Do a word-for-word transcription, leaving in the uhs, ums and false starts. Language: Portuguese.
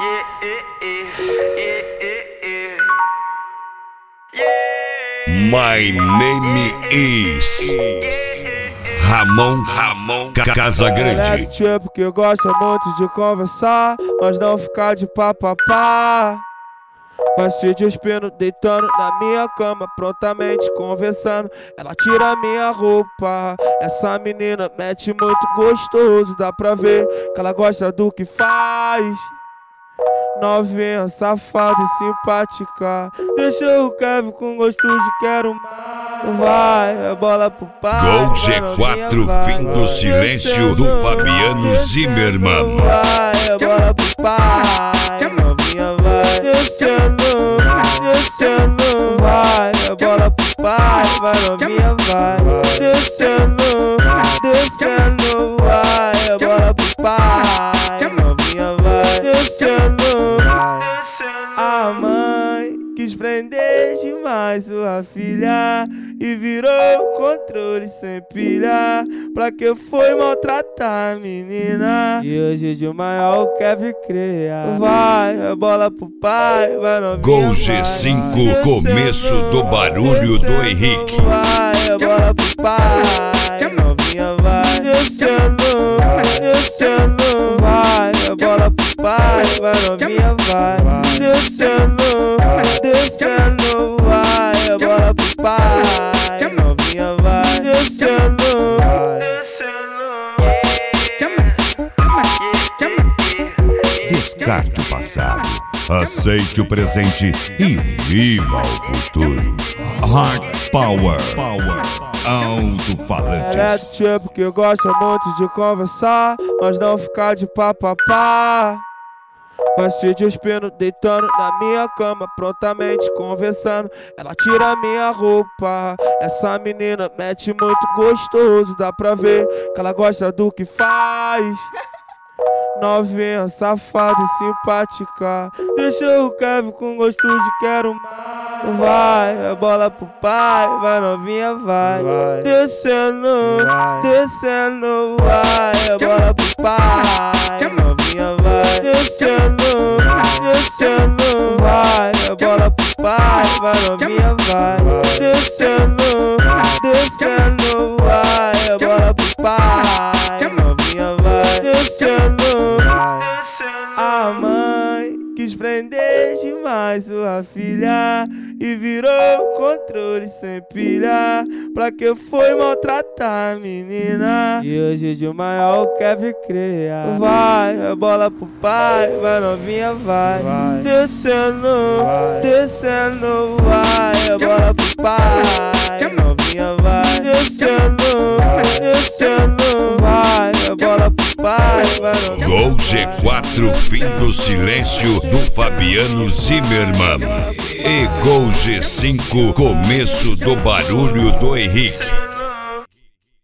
My name is Ramon Ramon Casagrande. Tipo que gosta muito de conversar, mas não ficar de papapá. Vai se despindo, deitando na minha cama, prontamente conversando. Ela tira minha roupa. Essa menina mete muito gostoso, dá pra ver que ela gosta do que faz. Novinha, safada e simpática. Deixa o Kevin com gosto de quero mais. Vai, a bola pro pai. Gol G quatro, fim do silêncio do Fabiano Zimmermann. Vai, a bola pro pai. Novinha vai, descendo, descendo. Vai, a bola pro pai. Vai, novinha vai, descendo, descendo. Vai, a bola pro pai. Novinha vai, descendo. A mãe quis prender demais sua filha e virou controle sem pilha. Pra que foi maltratar a menina? E hoje de maior quer criar. Vai, a bola pro pai, vai novinha. Gol G cinco, vai, começo do barulho do Henrique. Vai, a bola pro pai, novinha vai, descendo, descendo. Vai, a bola pro pai, vai novinha vai, descendo, descendo. Vai, a bola pro pai, novinha vai, descendo, Descarte o passado, aceite o presente e viva o futuro. Hard Power, Power, alto-falantes. Ela é do tipo que gosta muito de conversar, mas não ficar de papapá. Vai se despindo, deitando na minha cama, prontamente conversando. Ela tira minha roupa. Essa menina mete muito gostoso, dá pra ver que ela gosta do que faz. Novinha, safada e simpática. Deixa o Kevin com gosto de quero mais. Vai, a bola pro pai, vai novinha vai, vai. Descendo, vai. Descendo. Vai, a bola pro pai, novinha vai, descendo, descendo. Vai, a bola pro pai, vai novinha vai, descendo, descendo. Vai, a bola pro pai, novinha vai, descendo. A mãe quis prender demais sua filha e virou controle sem pilha. Pra que foi maltratar a menina? E hoje de maior quer criar. Vai, a bola pro pai, vai novinha vai, vai. Descendo, vai. Descendo. Vai, a bola pro pai, novinha vai, descendo, descendo. Vai, a bola pro pai, vai novinha. Gol G quatro, fim do silêncio do Fabiano Zimmermann. E Gol G cinco, começo do barulho do Henrique.